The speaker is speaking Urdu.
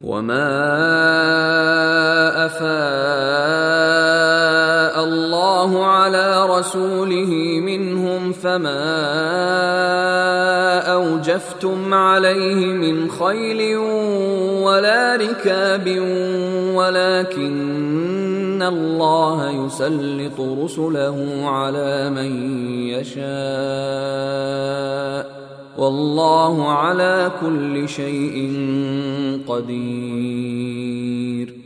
وما أفاء الله على رسوله منهم فما أوجفتم عليه من خيل ولا ركاب ولكن الله يسلط رسله على من يشاء والله على كل شيء قدير.